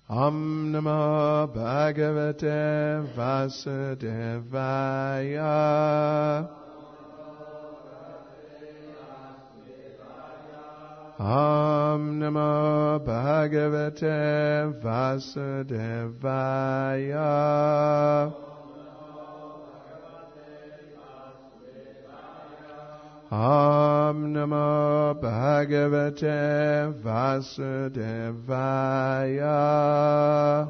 Om Namo Bhagavate Vasudevaya. Om Namo Bhagavate Vasudevaya. Om Namo Bhagavate Vasudevaya.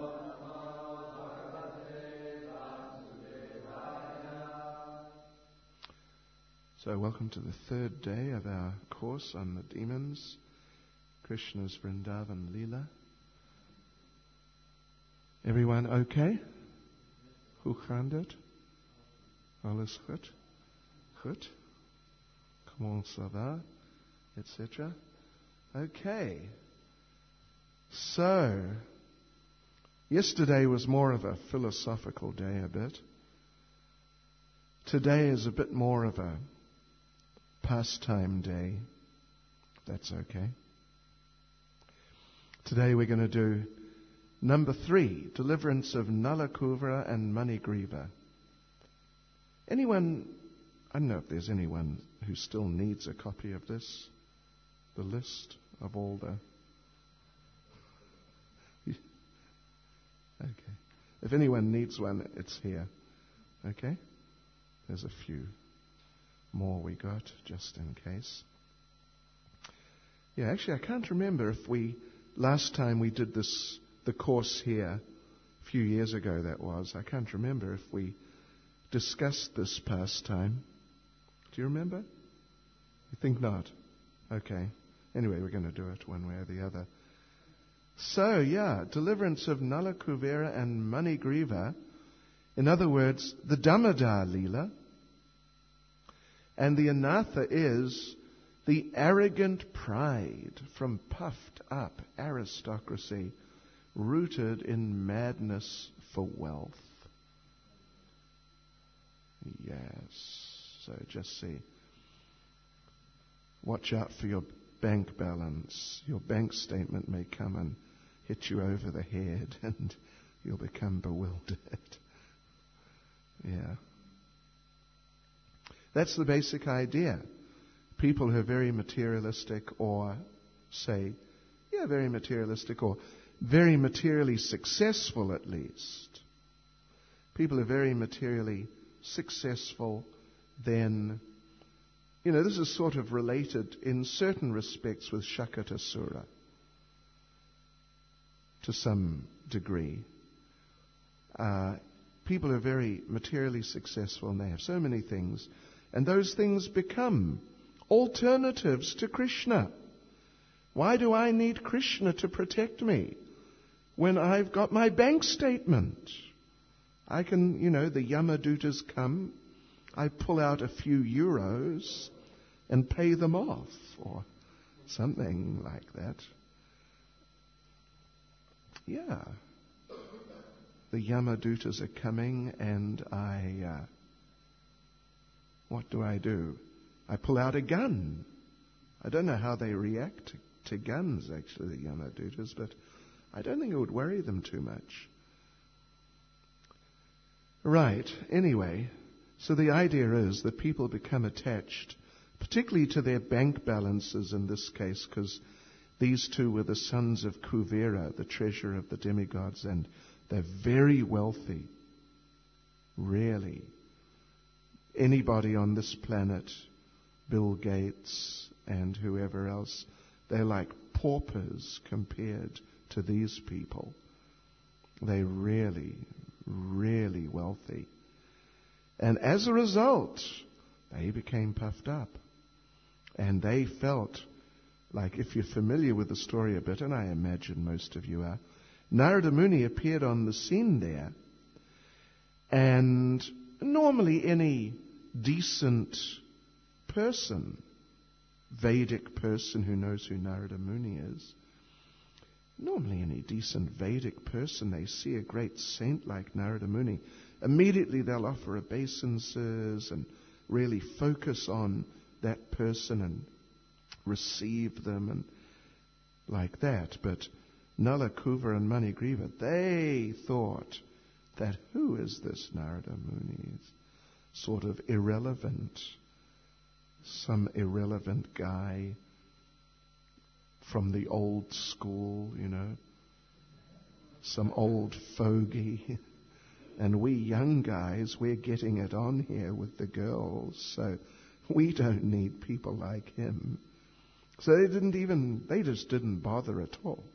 So welcome to the third day of our course on the demons, Krishna's Vrindavan Leela. Everyone okay? Hoe gaan dit? Alles goed? Goed? Comment ça va? Etc. Okay. So, yesterday was more of a philosophical day a bit. Today is a bit more of a pastime day. That's okay. Today we're going to do number 3, deliverance of Nalakuvara and Manigriva. Anyone, I don't know if there's anyone who still needs a copy of this, the list of all the... Okay. If anyone needs one, it's here. Okay? There's a few more we got, just in case. Yeah, actually, I can't remember if last time we did this, the course here, a few years ago that was, I can't remember if we discussed this pastime. Do you remember? You think not? Okay. Anyway, we're going to do it one way or the other. So, yeah, deliverance of Nalakuvara and Manigriva. In other words, the Damodar Leela. And the Anatha is the arrogant pride from puffed up aristocracy rooted in madness for wealth. Yes. So just see. Watch out for your bank balance. Your bank statement may come and hit you over the head and you'll become bewildered. Yeah. That's the basic idea. People who are very materialistic or very materialistic or very materially successful at least. People who are very materially successful, then, this is sort of related in certain respects with Shakatasura to some degree. People are very materially successful and they have so many things, and those things become alternatives to Krishna. Why do I need Krishna to protect me when I've got my bank statement? I can, the Yamadutas come, I pull out a few euros and pay them off, or something like that. Yeah. The Yamadutas are coming and what do? I pull out a gun. I don't know how they react to guns, actually, the Yamadutas, but I don't think it would worry them too much. Right. Anyway, so the idea is that people become attached, particularly to their bank balances in this case, because these two were the sons of Kuvera, the treasurer of the demigods, and they're very wealthy. Really. Anybody on this planet, Bill Gates and whoever else, they're like paupers compared to these people. They're really, really wealthy. And as a result, they became puffed up. And they felt like, if you're familiar with the story a bit, and I imagine most of you are, Narada Muni appeared on the scene there. And normally any decent person, Vedic person who knows who Narada Muni is, normally any decent Vedic person, they see a great saint like Narada Muni, immediately they'll offer obeisances and really focus on that person and receive them and like that. But Nala, Kuva and Manigriva, they thought that who is this Narada Muni? Sort of irrelevant, some irrelevant guy from the old school, some old fogey. And we young guys, we're getting it on here with the girls, so we don't need people like him. So they just didn't bother at all.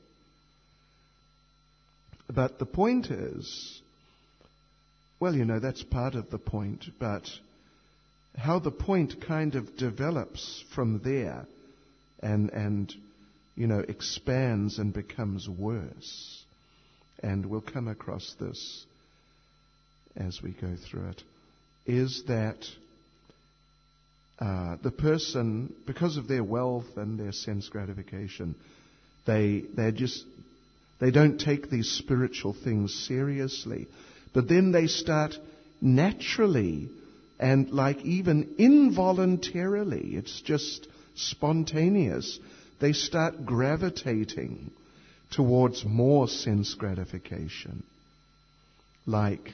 But the point is, well, that's part of the point, but how the point kind of develops from there and expands and becomes worse. And we'll come across this as we go through it, is that the person, because of their wealth and their sense gratification, they don't take these spiritual things seriously. But then they start naturally and even involuntarily, it's just spontaneous, they start gravitating towards more sense gratification. Like,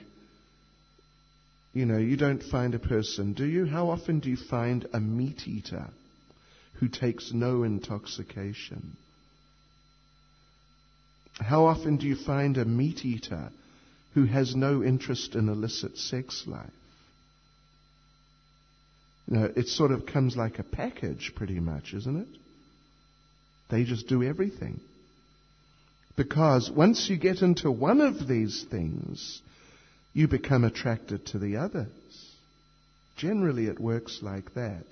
you don't find a person, do you? How often do you find a meat eater who takes no intoxication? How often do you find a meat eater who has no interest in illicit sex life? It sort of comes like a package pretty much, isn't it? They just do everything. Because once you get into one of these things, you become attracted to the others. Generally, it works like that.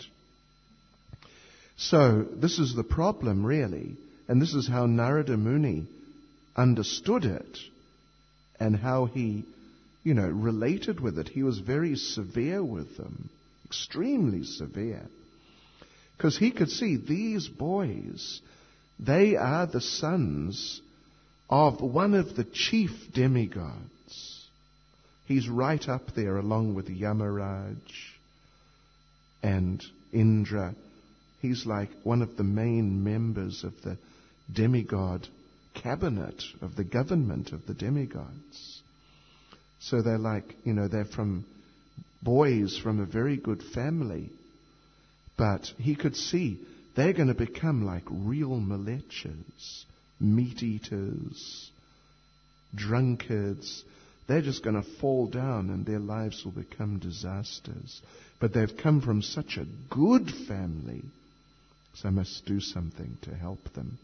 So, this is the problem, really. And this is how Narada Muni understood it and how he, related with it. He was very severe with them, extremely severe. Because he could see these boys, they are the sons of one of the chief demigods. He's right up there along with Yamaraj and Indra. He's like one of the main members of the demigod cabinet, of the government of the demigods. So they're like, they're from boys from a very good family. But he could see they're going to become like real malechas, meat eaters, drunkards. They're just going to fall down and their lives will become disasters. But they've come from such a good family, so I must do something to help them.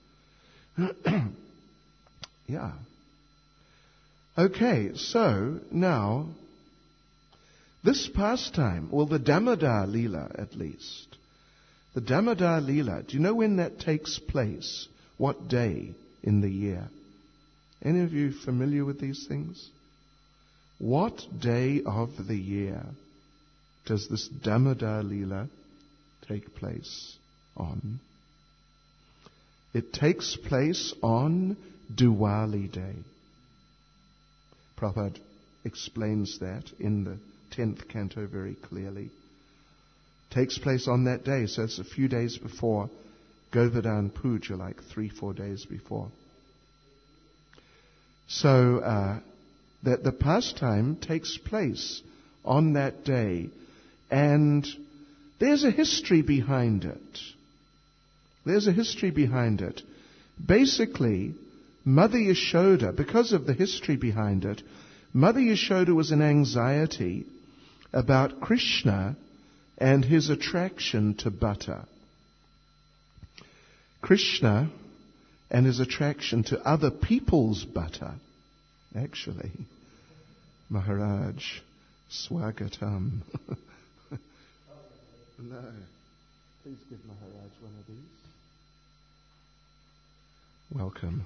Yeah. Okay, so now, this pastime, the Damodar Leela at least. The Damodar Leela, do you know when that takes place? What day in the year? Any of you familiar with these things? What day of the year does this Damodar Leela take place on? It takes place on Diwali Day. Prabhupada explains that in the 10th canto very clearly. Takes place on that day, so it's a few days before Govardhan Puja, like 3-4 days before. So that the pastime takes place on that day, and there's a history behind it. There's a history behind it. Basically, Mother Yashoda, because of the history behind it, Mother Yashoda was in anxiety about Krishna and his attraction to butter. Krishna and his attraction to other people's butter. Actually, Maharaj, Swagatam. No. Please give Maharaj one of these. Welcome.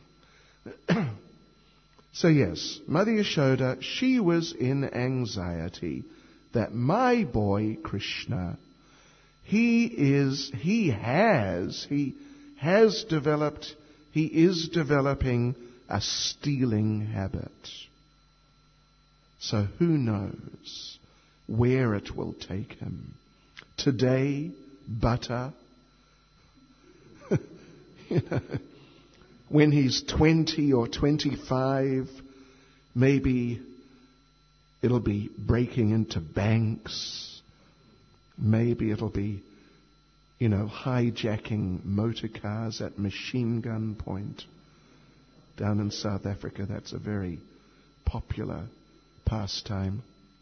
So yes, Mother Yashoda, she was in anxiety that my boy Krishna, he is developing a stealing habit. So who knows where it will take him? Today, butter. when he's 20 or 25, maybe it'll be breaking into banks. Maybe it'll be, hijacking motor cars at machine gun point. Down in South Africa, that's a very popular pastime.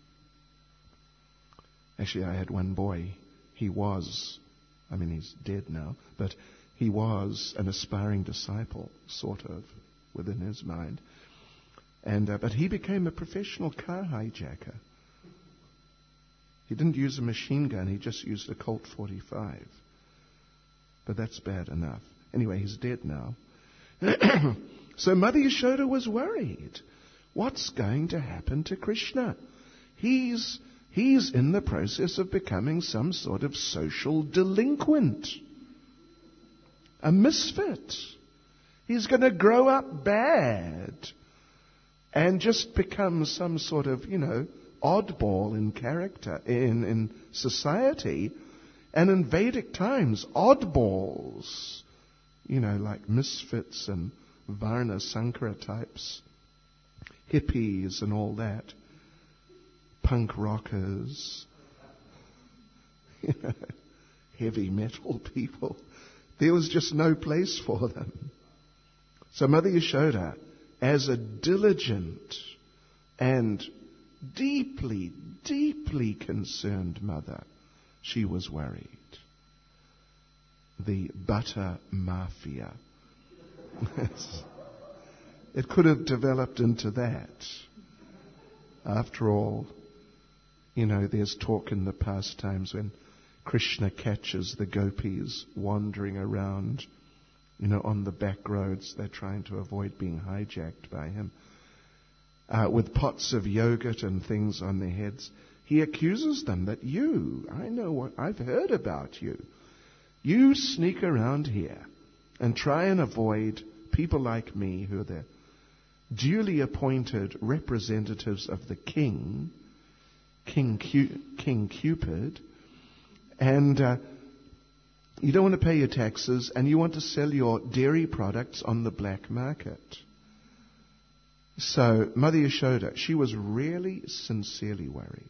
Actually, I had one boy. He's dead now, but he was an aspiring disciple, sort of, within his mind. But he became a professional car hijacker. He didn't use a machine gun, he just used a Colt 45. But that's bad enough. Anyway, he's dead now. So Mother Yashoda was worried. What's going to happen to Krishna? He's in the process of becoming some sort of social delinquent. A misfit. He's going to grow up bad and just become some sort of, oddball in character, in society. And in Vedic times, oddballs, like misfits and Varna Sankara types, hippies and all that, punk rockers, heavy metal people. There was just no place for them. So Mother Yashoda, as a diligent and deeply, deeply concerned mother, she was worried. The butter mafia. It could have developed into that. After all, there's talk in the past times when Krishna catches the gopis wandering around, on the back roads. They're trying to avoid being hijacked by him. With pots of yogurt and things on their heads. He accuses them that I know what I've heard about you. You sneak around here and try and avoid people like me who are the duly appointed representatives of the King Cupid, and you don't want to pay your taxes, and you want to sell your dairy products on the black market. So Mother Yashoda, she was really sincerely worried.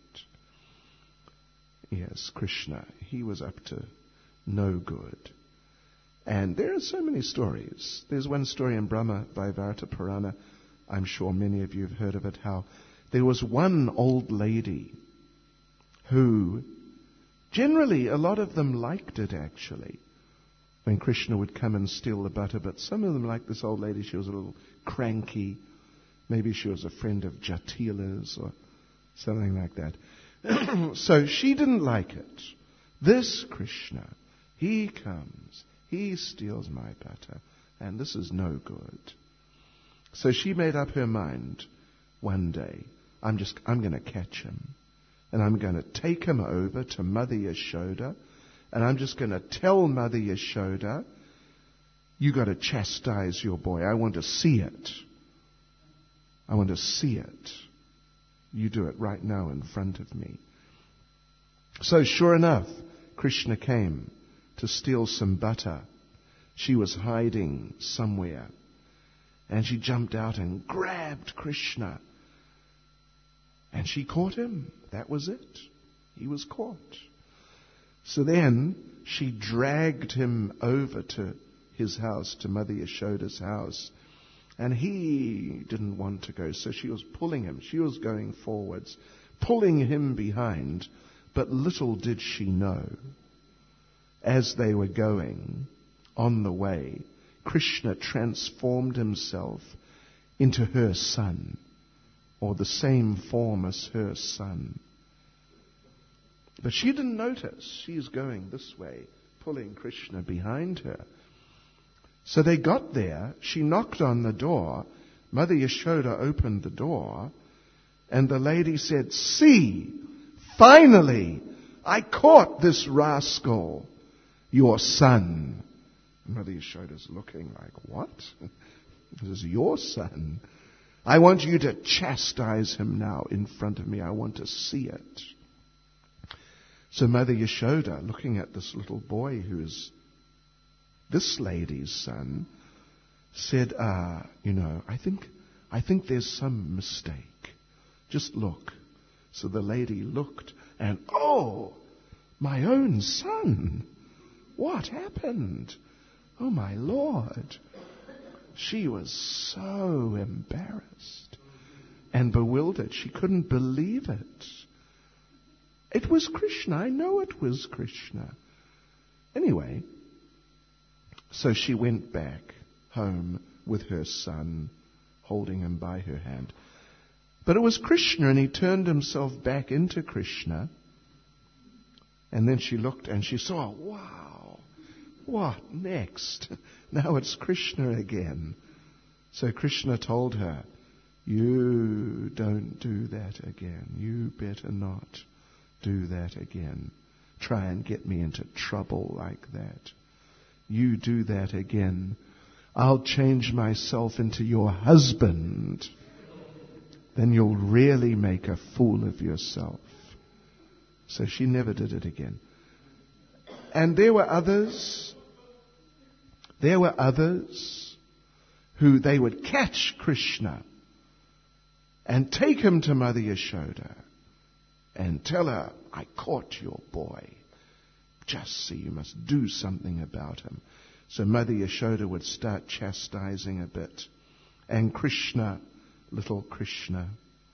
Yes, Krishna, he was up to no good. And there are so many stories. There's one story in Brahma Vaivarta Purana, I'm sure many of you have heard of it, how there was one old lady who, generally a lot of them liked it actually, when Krishna would come and steal the butter, but some of them liked this old lady. She was a little cranky. Maybe she was a friend of Jatila's or something like that. So she didn't like it. This Krishna, he comes, he steals my butter, and this is no good. So she made up her mind one day, I'm going to catch him, and I'm going to take him over to Mother Yashoda, and I'm just going to tell Mother Yashoda, you got to chastise your boy. I want to see it. I want to see it. You do it right now in front of me. So sure enough, Krishna came to steal some butter. She was hiding somewhere. And she jumped out and grabbed Krishna. And she caught him. That was it. He was caught. So then she dragged him over to his house, to Mother Yashoda's house. And he didn't want to go, so she was pulling him. She was going forwards, pulling him behind. But little did she know, as they were going on the way, Krishna transformed himself into her son, or the same form as her son. But she didn't notice. She's going this way, pulling Krishna behind her. So they got there. She knocked on the door. Mother Yashoda opened the door. And the lady said, "See, finally, I caught this rascal, your son." Mother Yashoda's looking like, "What? This is your son. I want you to chastise him now in front of me. I want to see it." So Mother Yashoda, looking at this little boy who's this lady's son, said, I think there's some mistake. Just look. So the lady looked and, oh, my own son. What happened? Oh, my Lord. She was so embarrassed and bewildered. She couldn't believe it. It was Krishna. I know it was Krishna. Anyway, so she went back home with her son, holding him by her hand. But it was Krishna, and he turned himself back into Krishna. And then she looked and she saw, wow, what next? Now it's Krishna again. So Krishna told her, you don't do that again. You better not do that again. Try and get me into trouble like that. You do that again, I'll change myself into your husband. Then you'll really make a fool of yourself. So she never did it again. And there were others who they would catch Krishna and take him to Mother Yashoda and tell her, I caught your boy. Just see, you must do something about him. So Mother Yashoda would start chastising a bit. And Krishna, little Krishna,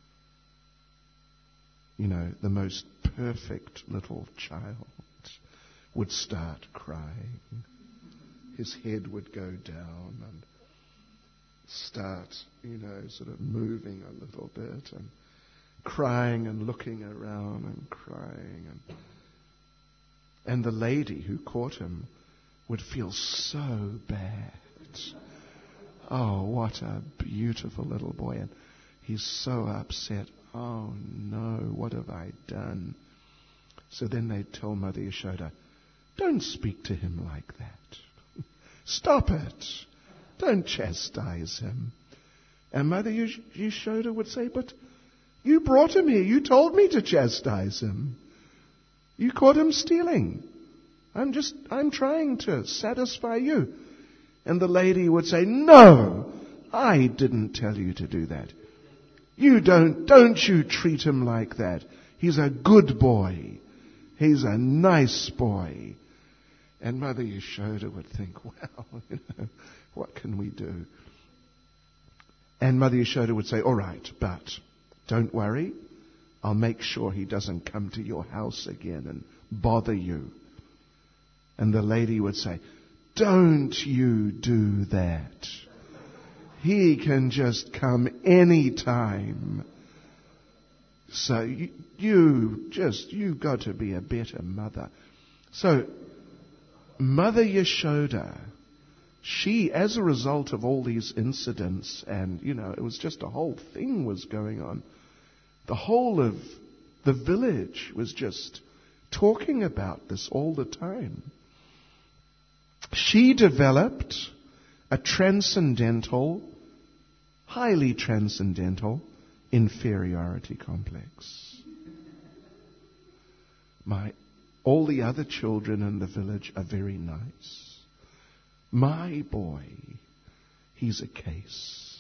the most perfect little child, would start crying. His head would go down and start, sort of moving a little bit and crying and looking around and crying. And the lady who caught him would feel so bad. Oh, what a beautiful little boy. And he's so upset. Oh, no, what have I done? So then they'd tell Mother Yashoda, don't speak to him like that. Stop it. Don't chastise him. And Mother Yashoda would say, but you brought him here. You told me to chastise him. You caught him stealing. I'm trying to satisfy you. And the lady would say, no, I didn't tell you to do that. Don't you treat him like that. He's a good boy. He's a nice boy. And Mother Yashoda would think, well, what can we do? And Mother Yashoda would say, all right, but don't worry. I'll make sure he doesn't come to your house again and bother you. And the lady would say, don't you do that. He can just come any time. So you've got to be a better mother. So Mother Yashoda, she, as a result of all these incidents, and, it was just a whole thing was going on. The whole of the village was just talking about this all the time. She developed a highly transcendental inferiority complex. All the other children in the village are very nice. My boy, he's a case.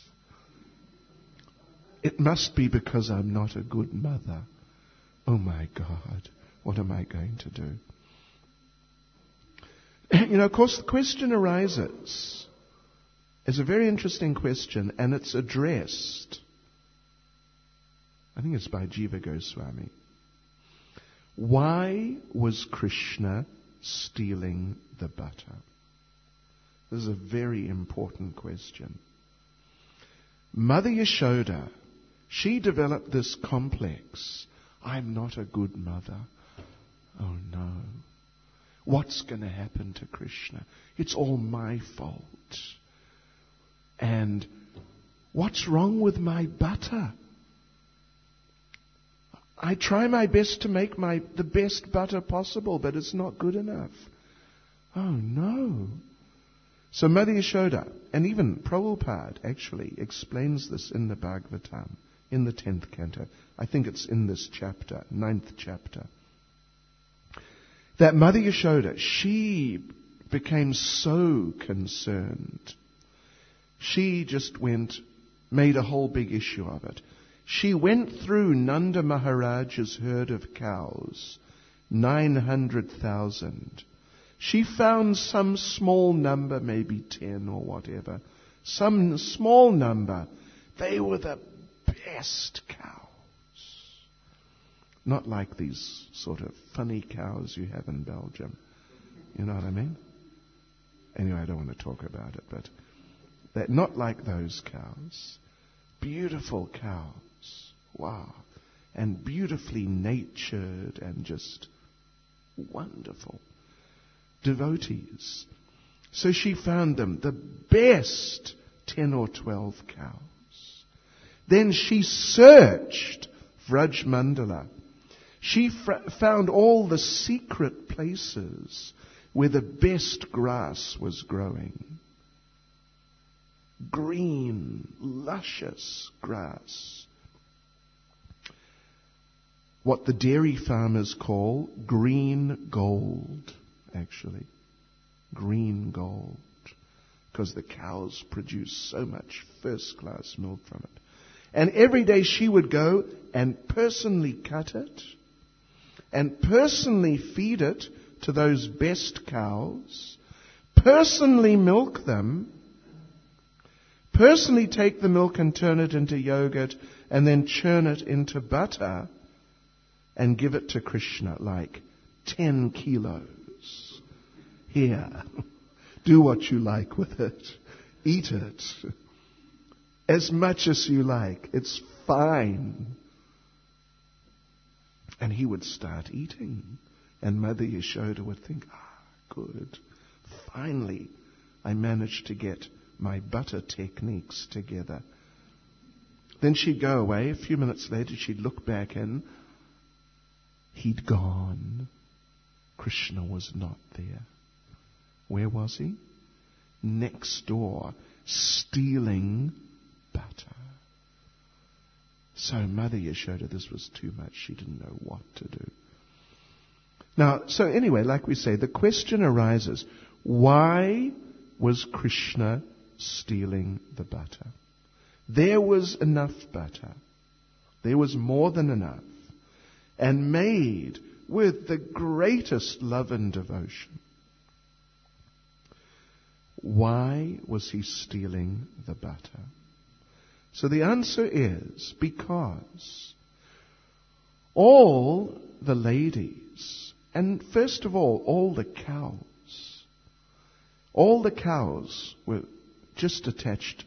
It must be because I'm not a good mother. Oh my God, what am I going to do? Of course, the question arises. It's a very interesting question, and it's addressed. I think it's by Jiva Goswami. Why was Krishna stealing the butter? This is a very important question. Mother Yashoda, she developed this complex. I'm not a good mother. Oh no. What's going to happen to Krishna? It's all my fault. And what's wrong with my butter? I try my best to make the best butter possible, but it's not good enough. Oh no. So Mother Yashoda, and even Prabhupada actually explains this in the Bhagavatam, in the 10th canto. I think it's in this chapter, 9th chapter. That Mother Yashoda, she became so concerned she just made a whole big issue of it. She went through Nanda Maharaj's herd of cows, 900,000. She found some small number, maybe 10 or whatever, some small number. They were the best cows. Not like these sort of funny cows you have in Belgium. You know what I mean? Anyway, I don't want to talk about it, but they're not like those cows. Beautiful cows. Wow. And beautifully natured and just wonderful devotees. So she found them the best 10 or 12 cows. Then she searched Vraj Mandala. She found all the secret places where the best grass was growing. Green, luscious grass. What the dairy farmers call green gold, actually. Green gold. Because the cows produce so much first-class milk from it. And every day she would go and personally cut it and personally feed it to those best cows, personally milk them, personally take the milk and turn it into yogurt and then churn it into butter and give it to Krishna, like 10 kilos. Here, do what you like with it. Eat it. As much as you like. It's fine. And he would start eating. And Mother Yashoda would think, good. Finally, I managed to get my butter techniques together. Then she'd go away. A few minutes later, she'd look back and he'd gone. Krishna was not there. Where was he? Next door, stealing butter. So Mother Yashoda, this was too much. She didn't know what to do. Now, so anyway, like we say, the question arises, why was Krishna stealing the butter? There was enough butter. There was more than enough. And made with the greatest love and devotion. Why was he stealing the butter? So the answer is because all the ladies, and first of all the cows were just attached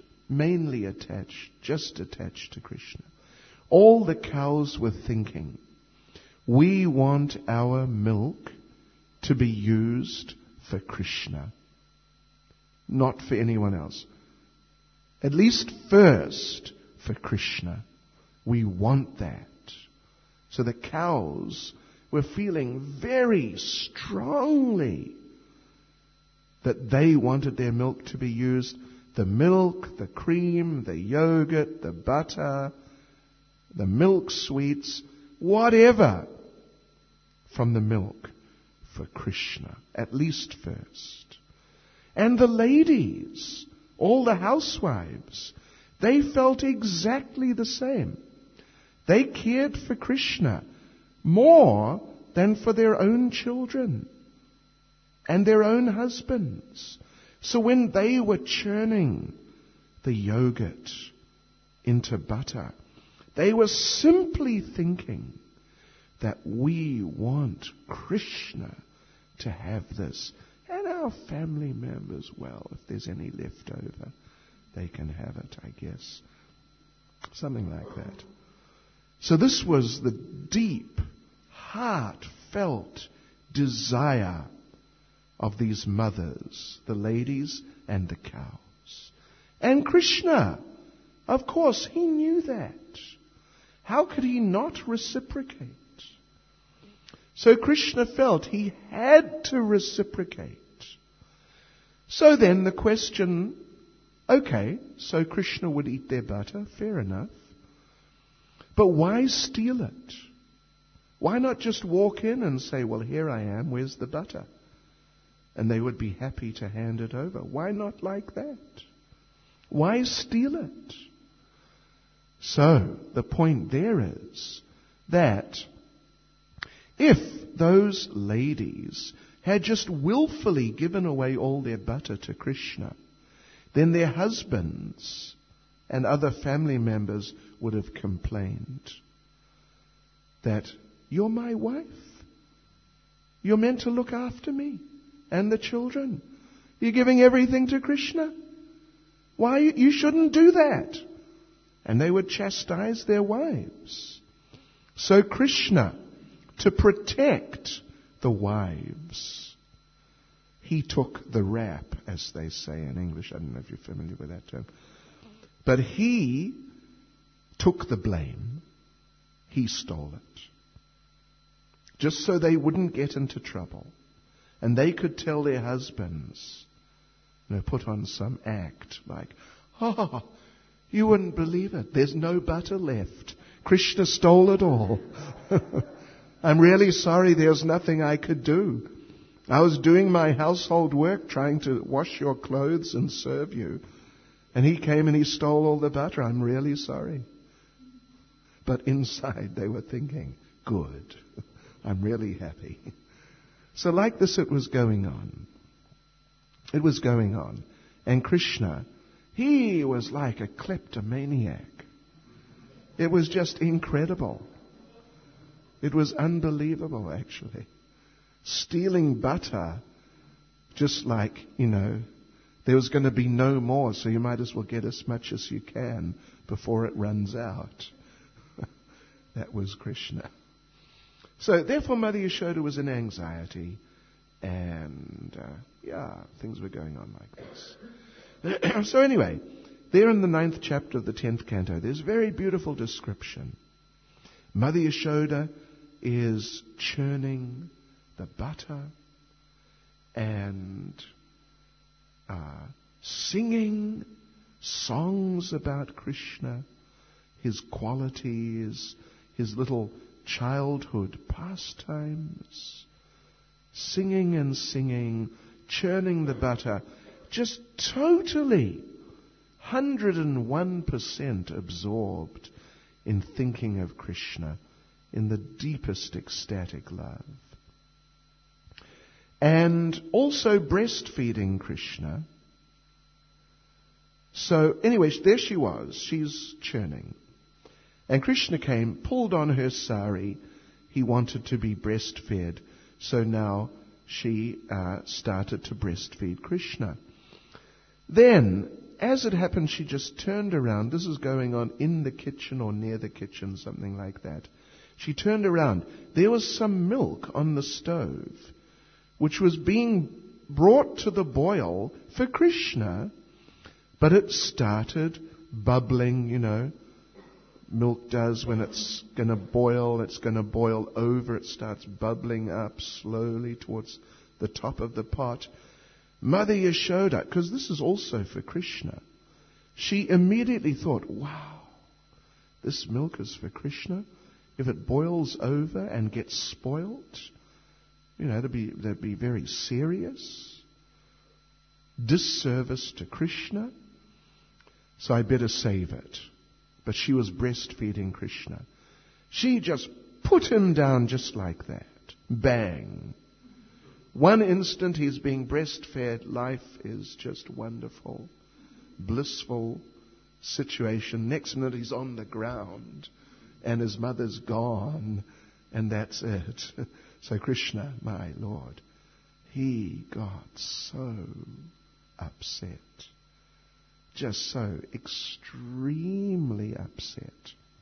to Krishna. All the cows were thinking, we want our milk to be used for Krishna, not for anyone else. At least first for Krishna. We want that. So the cows were feeling very strongly that they wanted their milk to be used, the milk, the cream, the yogurt, the butter, the milk sweets, whatever from the milk for Krishna, at least first. And the ladies, all the housewives, they felt exactly the same. They cared for Krishna more than for their own children and their own husbands. So when they were churning the yogurt into butter, they were simply thinking that we want Krishna to have this. And our family members, well, if there's any left over, they can have it, I guess. Something like that. So this was the deep, heartfelt desire of these mothers, the ladies and the cows. And Krishna, of course, he knew that. How could he not reciprocate? So Krishna felt he had to reciprocate. So then the question, okay, so Krishna would eat their butter, fair enough. But why steal it? Why not just walk in and say, well, here I am, where's the butter? And they would be happy to hand it over. Why not like that? Why steal it? So, the point there is that if those ladies had just willfully given away all their butter to Krishna, then their husbands and other family members would have complained that, you're my wife. You're meant to look after me and the children. You're giving everything to Krishna. Why? You shouldn't do that. And they would chastise their wives. So Krishna, to protect the wives, he took the rap, as they say in English. I don't know if you're familiar with that term. But he took the blame. He stole it. Just so they wouldn't get into trouble. And they could tell their husbands, put on some act like, oh, you wouldn't believe it. There's no butter left. Krishna stole it all. I'm really sorry, there's nothing I could do. I was doing my household work, trying to wash your clothes and serve you. And he came and he stole all the butter. I'm really sorry. But inside they were thinking, good. I'm really happy. So like this it was going on. It was going on. And Krishna, he was like a kleptomaniac. It was just incredible. It was unbelievable, actually. Stealing butter, just like, there was going to be no more, so you might as well get as much as you can before it runs out. That was Krishna. So, therefore, Mother Yashoda was in anxiety, and, things were going on like this. So anyway, there in the 9th chapter of the 10th canto, there's a very beautiful description. Mother Yashoda is churning the butter and singing songs about Krishna, his qualities, his little childhood pastimes, singing and singing, churning the butter, just totally 101% absorbed in thinking of Krishna in the deepest ecstatic love. And also breastfeeding Krishna. So anyway, there she was. She's churning. And Krishna came, pulled on her sari. He wanted to be breastfed. So now she started to breastfeed Krishna. Then, as it happened, she just turned around. This is going on in the kitchen or near the kitchen, something like that. She turned around. There was some milk on the stove, which was being brought to the boil for Krishna, but it started bubbling, Milk does when it's going to boil over. It starts bubbling up slowly towards the top of the pot. Mother Yashoda, because this is also for Krishna, she immediately thought, wow, this milk is for Krishna. If it boils over and gets spoilt, that'd be very serious. Disservice to Krishna. So I better save it. But she was breastfeeding Krishna. She just put him down just like that. Bang. One instant he's being breastfed. Life is just wonderful. Blissful situation. Next minute he's on the ground. And his mother's gone. And that's it. So Krishna, my Lord, he got so upset. Just so extremely upset.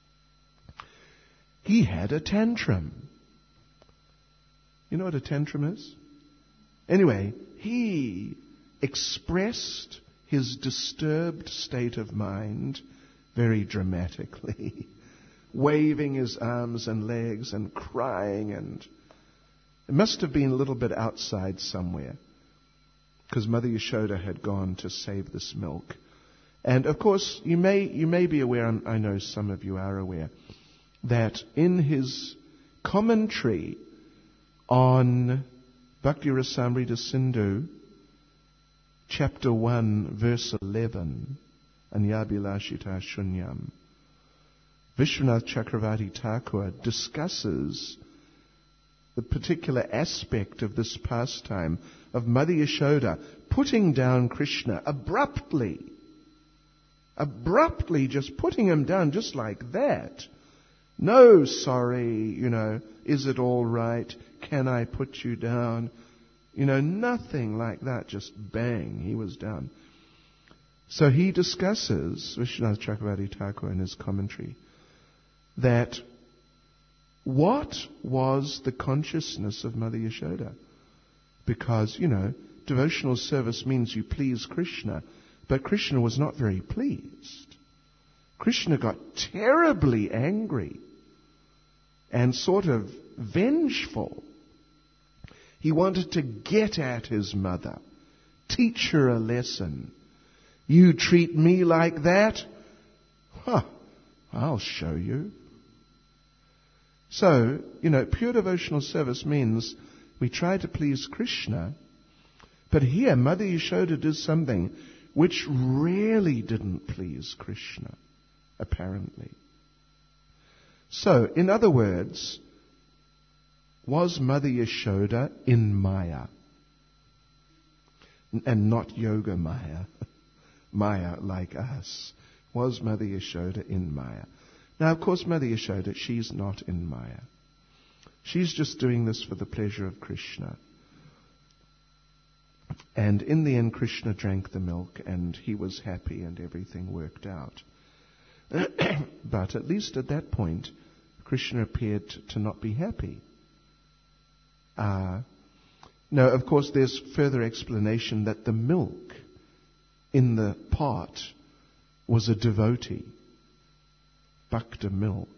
He had a tantrum. You know what a tantrum is? Anyway, he expressed his disturbed state of mind very dramatically, waving his arms and legs and crying, and it must have been a little bit outside somewhere, because Mother Yashoda had gone to save this milk. And of course, you may be aware, I know some of you are aware, that in his commentary on Bhakti Rasamrita Sindhu, chapter 1, verse 11, Anyabilashita Shunyam. Vishwanath Chakravarti Thakur discusses the particular aspect of this pastime of Mother Yashoda putting down Krishna abruptly just putting him down just like that. No, sorry, is it all right? Can I put you down? Nothing like that, just bang, he was down. So he discusses, Vishwanath Chakravarti Thakur in his commentary, that what was the consciousness of Mother Yashoda? Because, devotional service means you please Krishna, but Krishna was not very pleased. Krishna got terribly angry and sort of vengeful. He wanted to get at his mother, teach her a lesson. You treat me like that? I'll show you. So, pure devotional service means we try to please Krishna, but here Mother Yashoda did something which really didn't please Krishna, apparently. So, in other words, was Mother Yashoda in Maya? And not Yoga Maya. Maya like us. Was Mother Yashoda in Maya? Now, of course, Mother Yashoda, she's not in Maya. She's just doing this for the pleasure of Krishna. And in the end, Krishna drank the milk and he was happy and everything worked out. But at least at that point, Krishna appeared to not be happy. No, of course, there's further explanation that the milk in the pot was a devotee. Bhakta milk.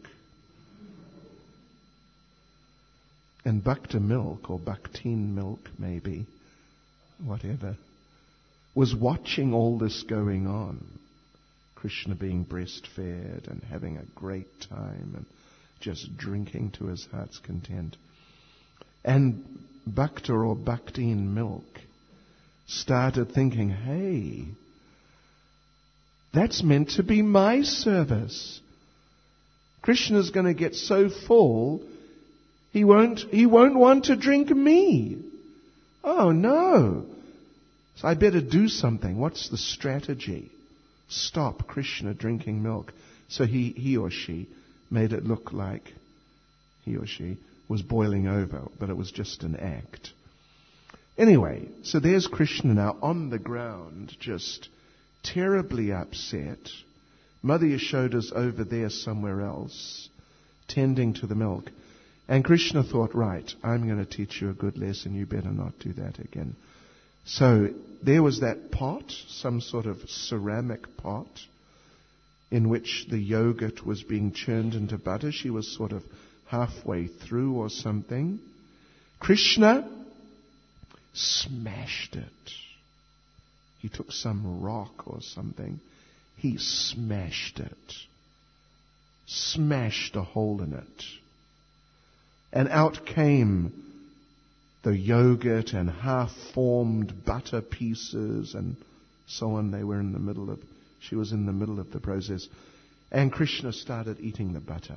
And Bhakta milk, or Bhaktin milk maybe, whatever, was watching all this going on. Krishna being breastfed and having a great time and just drinking to his heart's content. And Bhakta or Bhaktin milk started thinking, hey, that's meant to be my service. Krishna's going to get so full, he won't want to drink me. Oh no. So I better do something. What's the strategy? Stop Krishna drinking milk. So he or she made it look like he or she was boiling over, but it was just an act. Anyway, so there's Krishna now on the ground, just terribly upset. Mother Yashoda's over there somewhere else, tending to the milk. And Krishna thought, right, I'm going to teach you a good lesson. You better not do that again. So there was that pot, some sort of ceramic pot, in which the yogurt was being churned into butter. She was sort of halfway through or something. Krishna smashed it. He took some rock or something. He smashed it. Smashed a hole in it. And out came the yogurt and half-formed butter pieces and so on. She was in the middle of the process. And Krishna started eating the butter.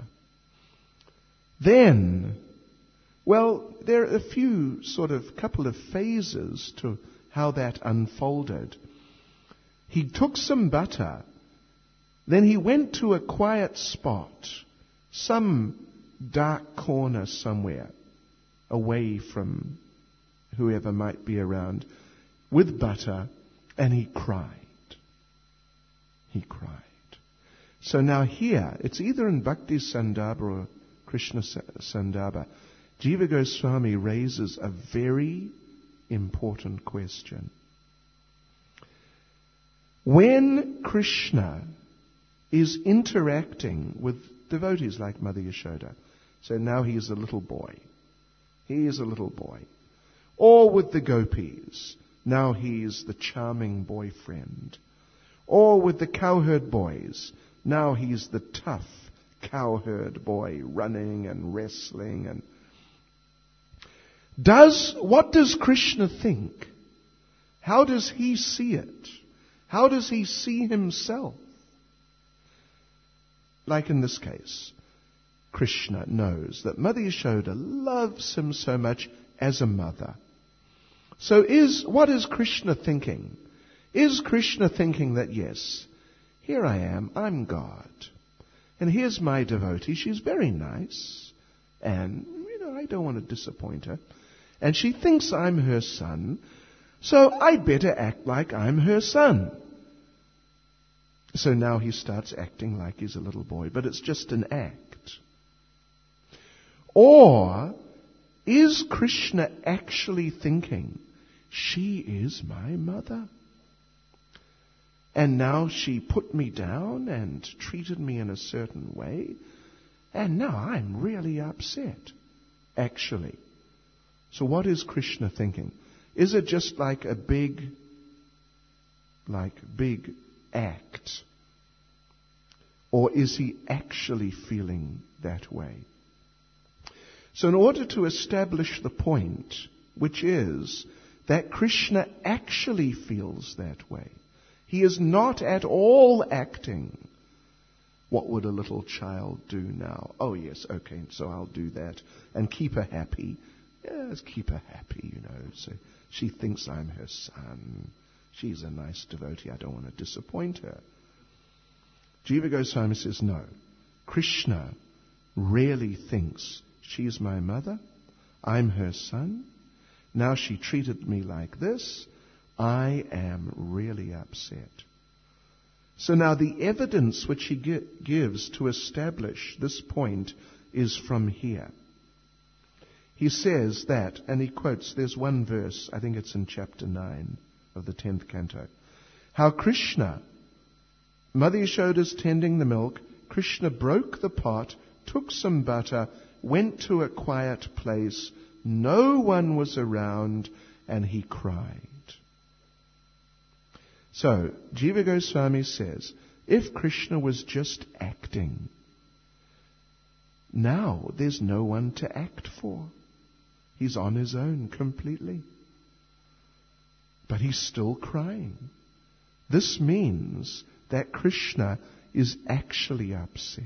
Then, well, there are couple of phases to how that unfolded. He took some butter, then he went to a quiet spot, some dark corner somewhere, away from whoever might be around, with butter, and he cried. He cried. So now here, it's either in Bhakti Sandarbha or Krishna Sandarbha, Jiva Goswami raises a very important question. When Krishna is interacting with devotees like Mother Yashoda, so now he is a little boy. He is a little boy. Or with the gopis, now he is the charming boyfriend. Or with the cowherd boys, now he's the tough cowherd boy running and wrestling. And what does Krishna think? How does he see it? How does he see himself? like in this case, Krishna knows that Mother Yashoda loves him so much as a mother. So what is Krishna thinking? Is Krishna thinking that, yes, here I am, I'm God, and here's my devotee, she's very nice, and, I don't want to disappoint her, and she thinks I'm her son, so I'd better act like I'm her son. So now he starts acting like he's a little boy, but it's just an act. Or is Krishna actually thinking, she is my mother? And now she put me down and treated me in a certain way, and now I'm really upset, actually. So what is Krishna thinking? Is it just like a big act? Or is he actually feeling that way? So in order to establish the point, which is that Krishna actually feels that way, he is not at all acting. What would a little child do now? Oh yes, okay, so I'll do that and keep her happy. Yes, keep her happy, So she thinks I'm her son. She's a nice devotee. I don't want to disappoint her. Jiva Goswami says, no. Krishna really thinks she's my mother. I'm her son. Now she treated me like this. I am really upset. So now the evidence which he gives to establish this point is from here. He says that, and he quotes, there's one verse, I think it's in chapter 9 of the 10th canto, how Krishna, Mother Yashoda's tending the milk, Krishna broke the pot, took some butter, went to a quiet place, no one was around, and he cried. So, Jiva Goswami says, if Krishna was just acting, now there's no one to act for. He's on his own completely. But he's still crying. This means that Krishna is actually upset.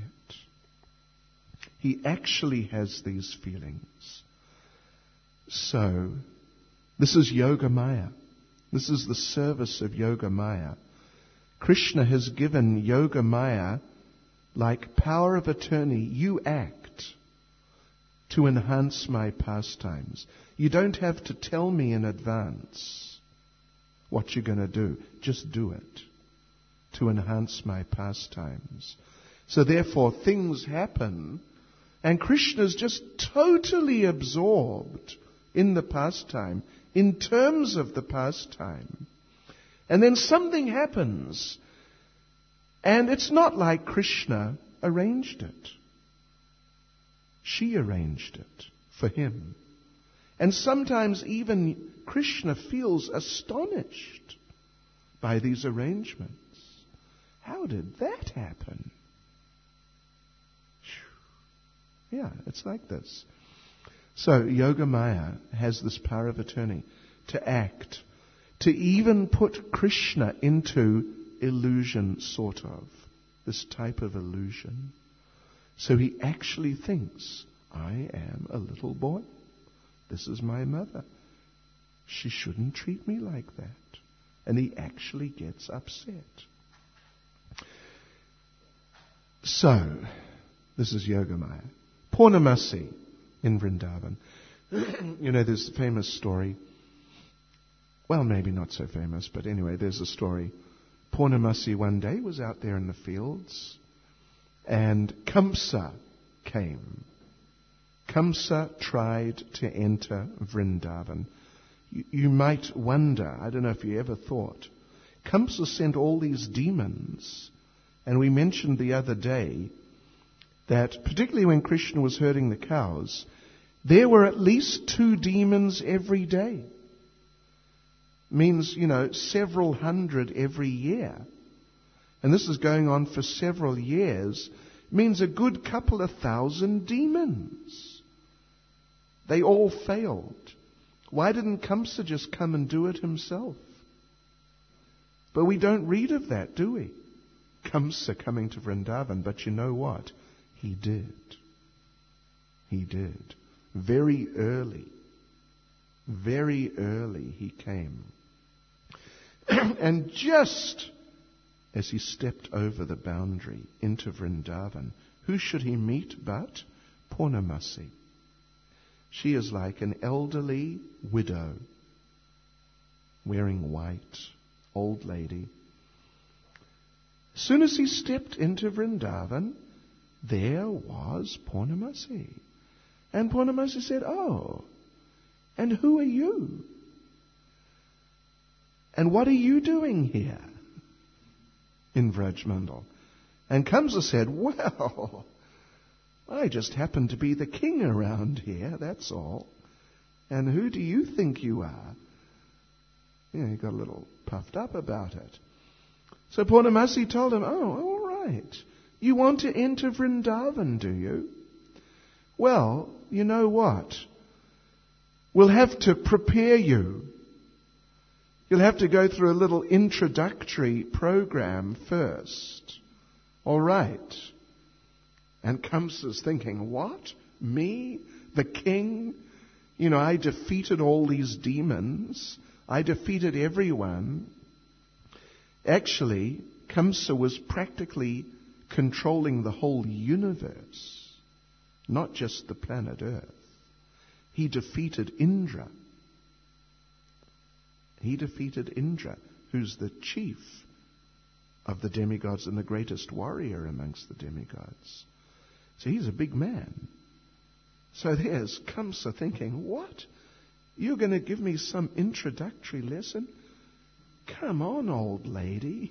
He actually has these feelings. So, this is Yoga Maya. This is the service of Yoga Maya. Krishna has given Yoga Maya, like power of attorney, you act to enhance my pastimes. You don't have to tell me in advance what you're going to do. Just do it to enhance my pastimes. So therefore things happen and Krishna's just totally absorbed in the pastime, in terms of the pastime. And then something happens, and it's not like Krishna arranged it. She arranged it for him. And sometimes even Krishna feels astonished by these arrangements. How did that happen? Yeah, it's like this. So Yoga Maya has this power of attorney to act, to even put Krishna into illusion, sort of, this type of illusion. So he actually thinks, I am a little boy. This is my mother. She shouldn't treat me like that. And he actually gets upset. So, this is Yoga Maya. Purnamasi in Vrindavan. There's a famous story. Well, maybe not so famous, but anyway, there's a story. Purnamasi one day was out there in the fields, and Kamsa came. Kamsa tried to enter Vrindavan. You might wonder, I don't know if you ever thought, Kamsa sent all these demons, and we mentioned the other day that particularly when Krishna was herding the cows, there were at least 2 demons every day. Means, several hundred every year. And this is going on for several years. Means a good couple of thousand demons. They all failed. Why didn't Kamsa just come and do it himself? But we don't read of that, do we? Kamsa coming to Vrindavan. But you know what? He did. He did. Very early he came. And just as he stepped over the boundary into Vrindavan, who should he meet but Purnamasi? She is like an elderly widow, wearing white, old lady. As soon as he stepped into Vrindavan, there was Purnamasi. And Purnamasi said, "Oh, and who are you? And what are you doing here in Vrajmandal?" And Kamsa said, "Well, I just happen to be the king around here, that's all. And who do you think you are?" He got a little puffed up about it. So Purnamasi told him, "Oh, all right. You want to enter Vrindavan, do you? Well, you know what? We'll have to prepare you. You'll have to go through a little introductory program first. All right." And Kamsa's thinking, "What? Me? The king? I defeated all these demons. I defeated everyone." Actually, Kamsa was practically controlling the whole universe, not just the planet Earth. He defeated Indra. He defeated Indra, who's the chief of the demigods and the greatest warrior amongst the demigods. So he's a big man. So there's Kamsa thinking, "What? You're going to give me some introductory lesson? Come on, old lady."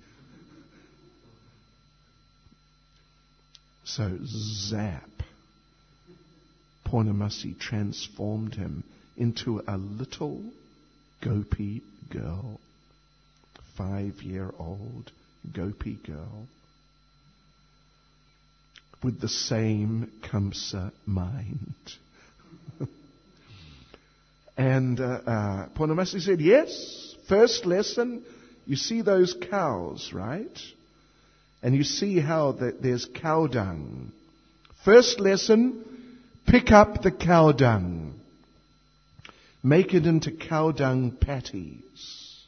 So zap, Purnamasi transformed him into a little gopi girl, 5-year-old gopi girl, with the same Kamsa mind. And Purnamasi said, "Yes, first lesson, you see those cows, right? And you see how there's cow dung. First lesson, pick up the cow dung. Make it into cow dung patties."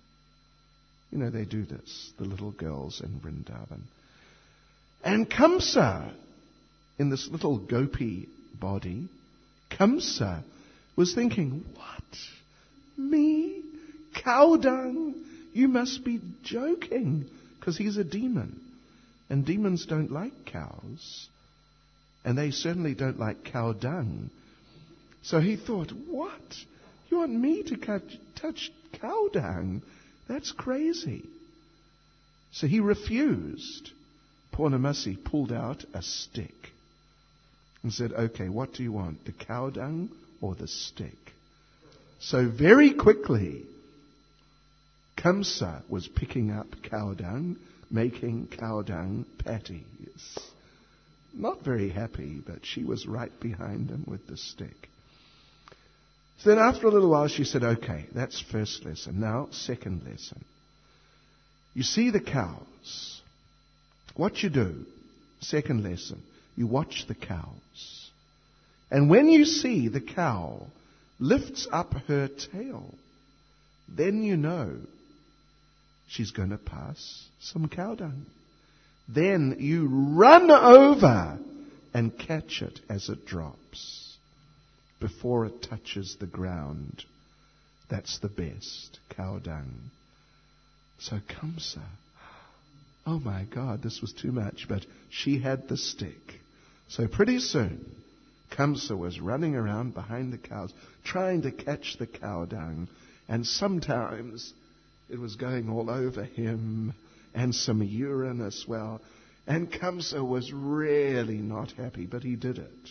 They do this, the little girls in Vrindavan. And Kamsa, in this little gopi body, Kamsa was thinking, "What? Me? Cow dung? You must be joking," because he's a demon. And demons don't like cows. And they certainly don't like cow dung. So he thought, "What? You want me to touch cow dung? That's crazy." So he refused. Purnamasi pulled out a stick and said, "Okay, what do you want, the cow dung or the stick?" So very quickly, Kamsa was picking up cow dung, making cow dung patties. Not very happy, but she was right behind him with the stick. So then after a little while she said, "Okay, that's first lesson. Now, second lesson. You see the cows. What you do, second lesson, you watch the cows. And when you see the cow lifts up her tail, then you know she's going to pass some cow dung. Then you run over and catch it as it drops before it touches the ground. That's the best, cow dung." So Kamsa, oh my God, this was too much, but she had the stick. So pretty soon, Kamsa was running around behind the cows, trying to catch the cow dung, and sometimes it was going all over him, and some urine as well. And Kamsa was really not happy, but he did it.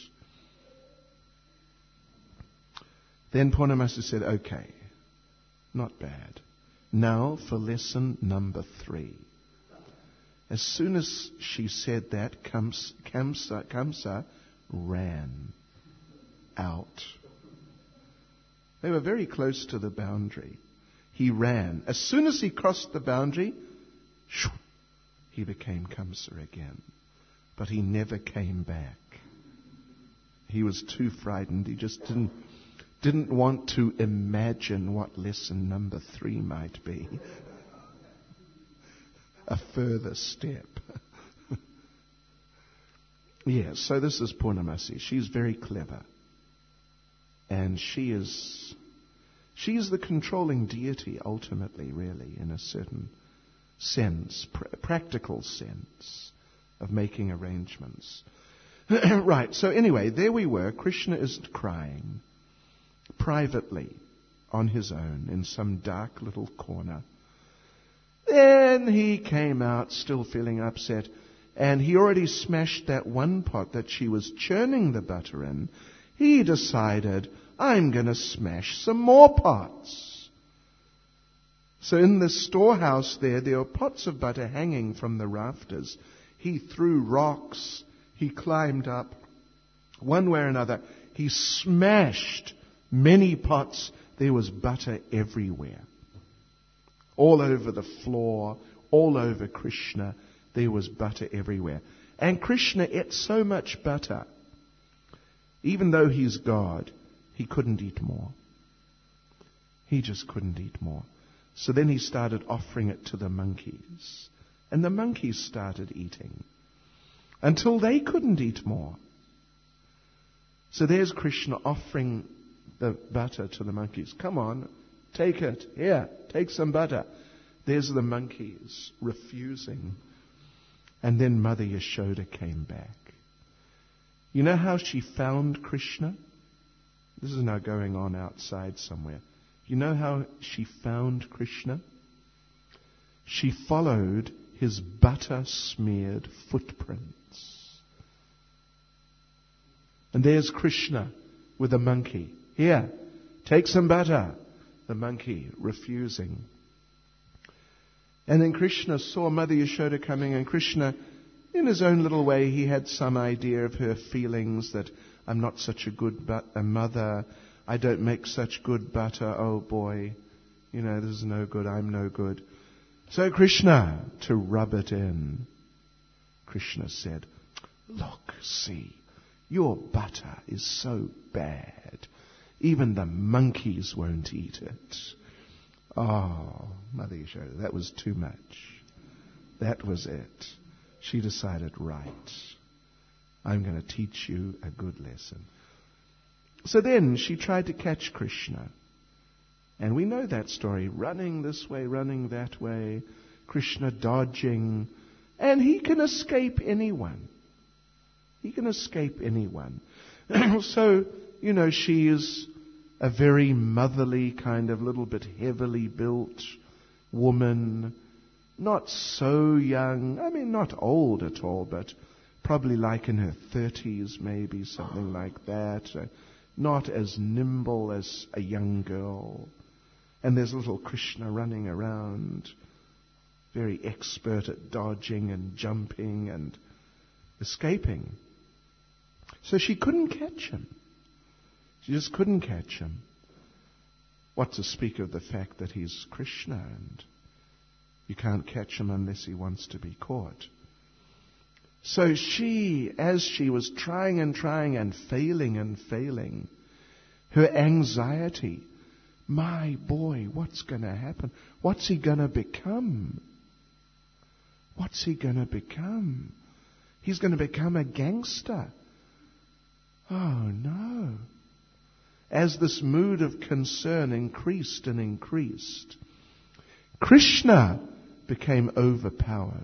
Then Purnamasi said, "Okay, not bad. Now for lesson number 3. As soon as she said that, Kamsa ran out. They were very close to the boundary. He ran. As soon as he crossed the boundary, he became Kamsa again. But he never came back. He was too frightened. He just didn't want to imagine what lesson number 3 might be. A further step. Yes, so this is Purnamasi. She's very clever. And she is the controlling deity, ultimately, really, in a certain sense, practical sense of making arrangements. Right, so anyway, there we were. Krishna is crying privately on his own in some dark little corner. Then he came out still feeling upset, and he already smashed that one pot that she was churning the butter in. He decided, I'm going to smash some more pots. So in the storehouse there were pots of butter hanging from the rafters. He threw rocks. He climbed up. One way or another, he smashed many pots. There was butter everywhere. All over the floor, all over Krishna, there was butter everywhere. And Krishna ate so much butter, even though he's God, he couldn't eat more. He just couldn't eat more. So then he started offering it to the monkeys. And the monkeys started eating until they couldn't eat more. So there's Krishna offering the butter to the monkeys. Come on, take it. Here, take some butter. There's the monkeys refusing. And then Mother Yashoda came back. You know how she found Krishna? This is now going on outside somewhere. You know how she found Krishna? She followed his butter-smeared footprints. And there's Krishna with a monkey. Here, take some butter. The monkey refusing. And then Krishna saw Mother Yashoda coming, and Krishna, in his own little way, he had some idea of her feelings that I'm not such a good mother. I don't make such good butter. Oh boy, this is no good. I'm no good. So Krishna, to rub it in, Krishna said, look, see, your butter is so bad. Even the monkeys won't eat it. Oh, Mother Yashoda, that was too much. That was it. She decided, right, I'm going to teach you a good lesson. So then she tried to catch Krishna. And we know that story, running this way, running that way, Krishna dodging. And he can escape anyone. He can escape anyone. So, she is a very motherly, kind of little bit heavily built woman. Not so young, not old at all, but probably like in her 30s, maybe, something like that. Not as nimble as a young girl. And there's little Krishna running around, very expert at dodging and jumping and escaping. So she couldn't catch him. She just couldn't catch him. What to speak of the fact that he's Krishna and you can't catch him unless he wants to be caught. So she, as she was trying and failing, her anxiety, my boy, what's going to happen? What's he going to become? What's he going to become? He's going to become a gangster. Oh no. As this mood of concern increased and increased, Krishna became overpowered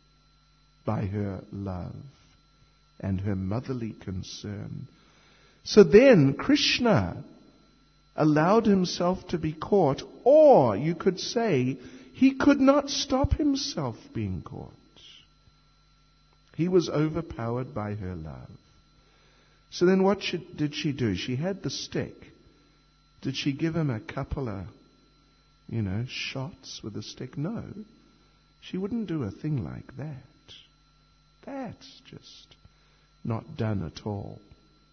by her love and her motherly concern. So then Krishna allowed himself to be caught, or you could say he could not stop himself being caught. He was overpowered by her love. So then what did she do? She had the stick. Did she give him a couple of, shots with the stick? No. She wouldn't do a thing like that. That's just not done at all.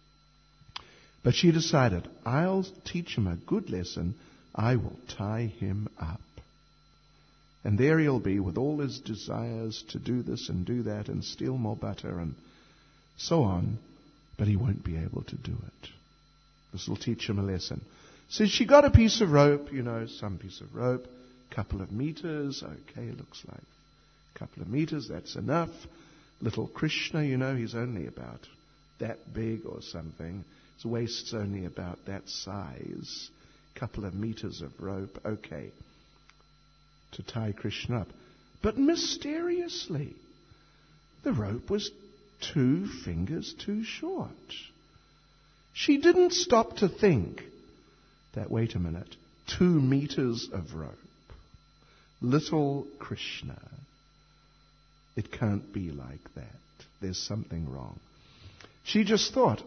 But she decided, I'll teach him a good lesson. I will tie him up. And there he'll be with all his desires to do this and do that and steal more butter and so on, but he won't be able to do it. This will teach him a lesson. So she got a piece of rope, some piece of rope, couple of meters, okay, looks like a couple of meters, that's enough. Little Krishna, he's only about that big or something. His waist's only about that size. Couple of meters of rope, okay, to tie Krishna up. But mysteriously, the rope was 2 fingers too short. She didn't stop to think that, wait a minute, 2 meters of rope. Little Krishna. It can't be like that. There's something wrong. She just thought,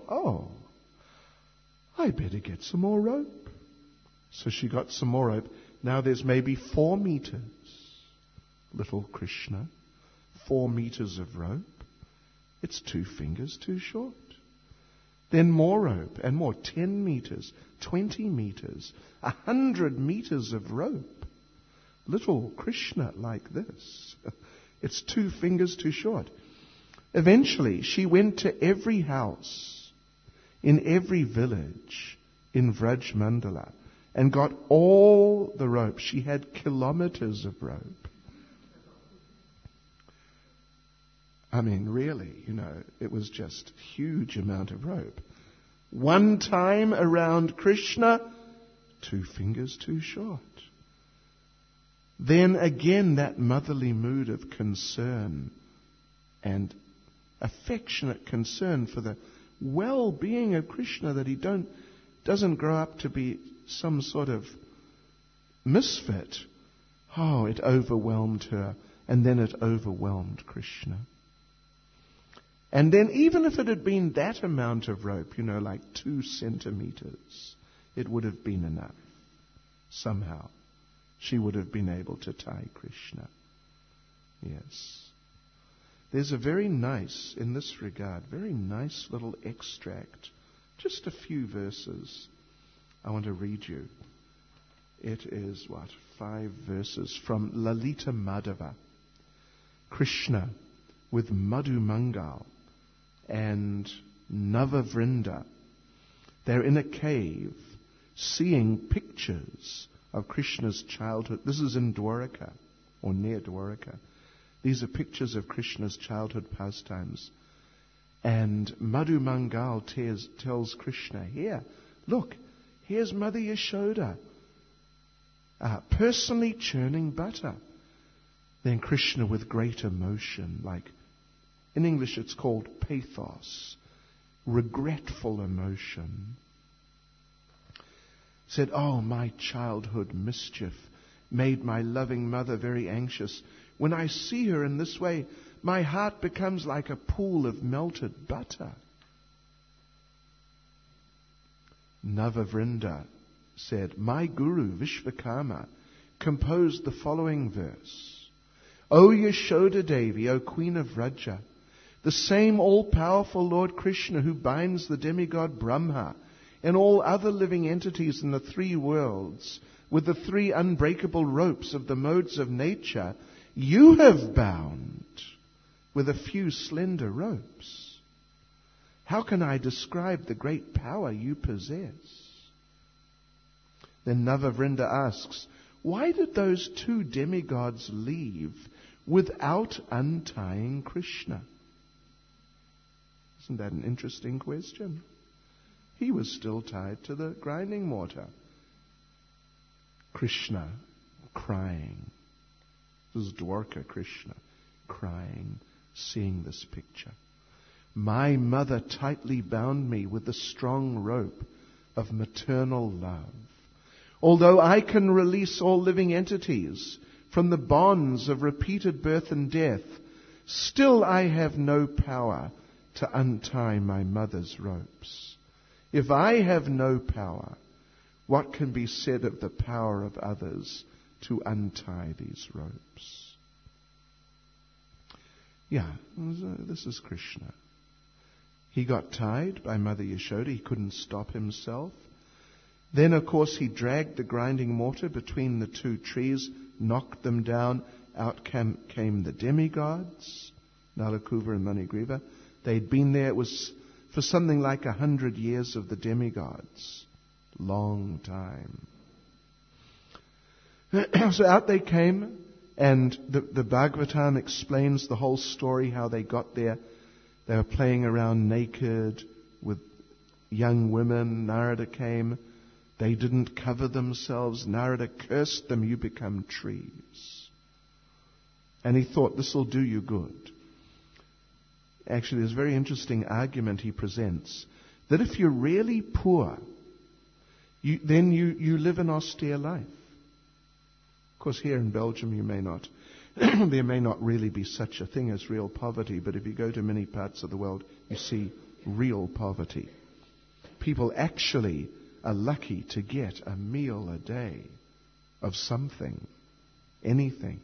I better get some more rope. So she got some more rope. Now there's maybe 4 meters. Little Krishna, 4 meters of rope. It's 2 fingers too short. Then more rope and more, 10 meters, 20 meters, 100 meters of rope. Little Krishna like this. It's 2 fingers too short. Eventually, she went to every house, in every village, in Vraj Mandala, and got all the rope. She had kilometers of rope. I mean, really, it was just a huge amount of rope. One time around Krishna, 2 fingers too short. Then again, that motherly mood of concern and affectionate concern for the well-being of Krishna, that he doesn't grow up to be some sort of misfit. It overwhelmed her, and then it overwhelmed Krishna. And then even if it had been that amount of rope, like 2 centimeters, it would have been enough. Somehow, she would have been able to tie Krishna. Yes. There's a very nice, in this regard, very nice little extract, just a few verses I want to read you. It is, 5 verses from Lalita Madhava. Krishna with Madhu Mangal and Navavrinda. They're in a cave seeing pictures of Krishna's childhood. This is in Dwaraka, or near Dwaraka. These are pictures of Krishna's childhood pastimes. And Madhu Mangal tells Krishna, here, look, here's Mother Yashoda, personally churning butter. Then Krishna, with great emotion, like in English it's called pathos, regretful emotion, said, my childhood mischief made my loving mother very anxious. When I see her in this way, my heart becomes like a pool of melted butter. Navavrinda said, my guru, Vishvakarma, composed the following verse. O Yashoda Devi, O Queen of Vraja, the same all-powerful Lord Krishna who binds the demigod Brahma and all other living entities in the 3 worlds with the 3 unbreakable ropes of the modes of nature, you have bound with a few slender ropes. How can I describe the great power you possess? Then Navavrinda asks, why did those 2 demigods leave without untying Krishna? Isn't that an interesting question? He was still tied to the grinding mortar. Krishna crying. This is Dwarka Krishna crying, seeing this picture. My mother tightly bound me with the strong rope of maternal love. Although I can release all living entities from the bonds of repeated birth and death, still I have no power to untie my mother's ropes. If I have no power, what can be said of the power of others to untie these ropes? This is Krishna. He got tied by Mother Yashoda. He couldn't stop himself. Then, of course, he dragged the grinding mortar between the 2 trees, knocked them down. Out came the demigods, Nalakuva and Manigriva. They'd been there. It was for something like 100 years of the demigods. Long time. So out they came, and the Bhagavatam explains the whole story, how they got there. They were playing around naked with young women. Narada came. They didn't cover themselves. Narada cursed them, "You become trees." And he thought, this will do you good. Actually, there's a very interesting argument he presents, that if you're really poor, then you live an austere life. Of course, here in Belgium, you may not. There may not really be such a thing as real poverty, but if you go to many parts of the world, you see real poverty. People actually are lucky to get a meal a day of something, anything.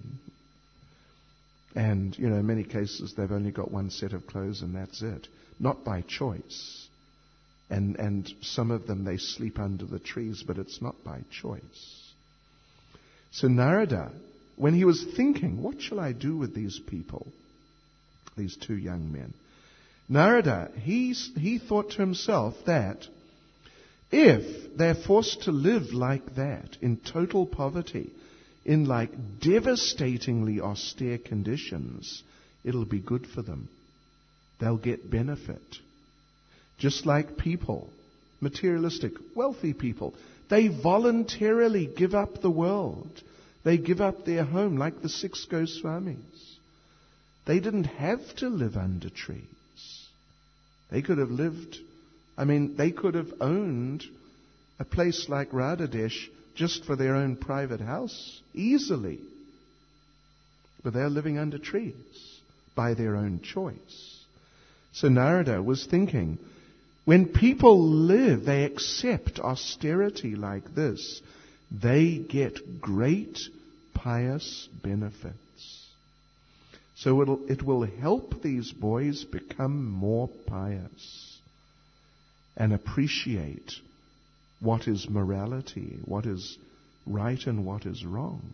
And, in many cases, they've only got one set of clothes and that's it. Not by choice. And some of them, they sleep under the trees, but it's not by choice. So Narada, when he was thinking, what shall I do with these people, these two young men? Narada, he thought to himself that if they're forced to live like that, in total poverty, in like devastatingly austere conditions, it'll be good for them. They'll get benefit. Just like people, materialistic, wealthy people, they voluntarily give up the world. They give up their home, like the 6 Goswamis. They didn't have to live under trees. They could have they could have owned a place like Radhadesh just for their own private house, easily. But they're living under trees by their own choice. So Narada was thinking, when people live, they accept austerity like this, they get great pious benefits. So it will help these boys become more pious and appreciate what is morality, what is right and what is wrong.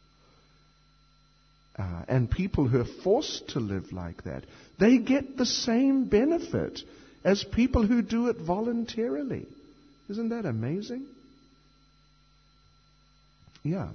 And people who are forced to live like that, they get the same benefit as people who do it voluntarily. Isn't that amazing? Yeah.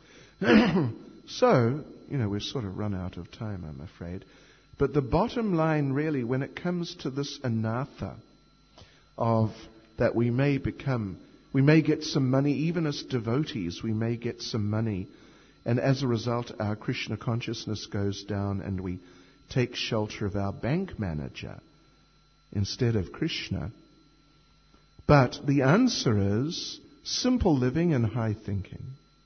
So, we've sort of run out of time, I'm afraid. But the bottom line really, when it comes to this anartha of that we may get some money, even as devotees, we may get some money, and as a result our Krishna consciousness goes down and we take shelter of our bank manager instead of Krishna. But the answer is simple living and high thinking.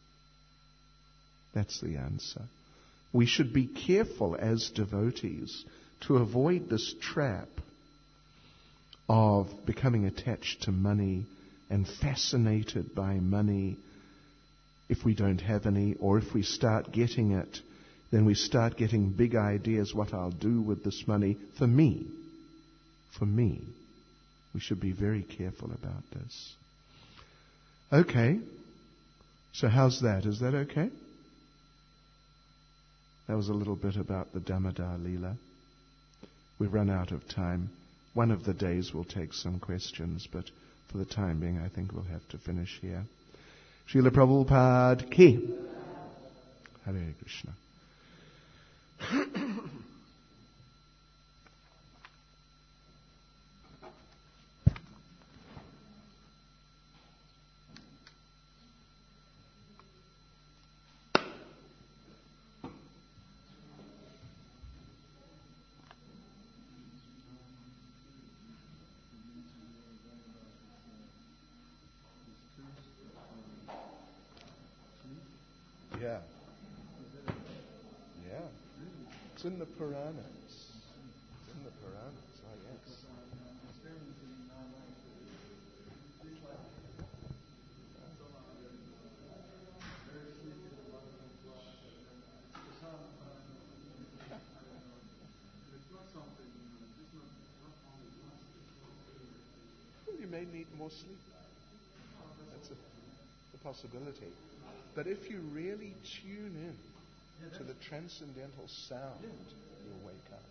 That's the answer. We should be careful as devotees to avoid this trap of becoming attached to money and fascinated by money if we don't have any, or if we start getting it, then we start getting big ideas what I'll do with this money for me. For me. We should be very careful about this. Okay. So how's that? Is that okay? That was a little bit about the Damodar Leela. We've run out of time. One of the days we'll take some questions, but for the time being, I think we'll have to finish here. Srila Prabhupada ki. Hare Krishna. Yeah. Yeah. It's in the Puranas. It's in the Puranas, oh yes. You may need more sleep. That's it. possibility. But if you really tune in to the transcendental sound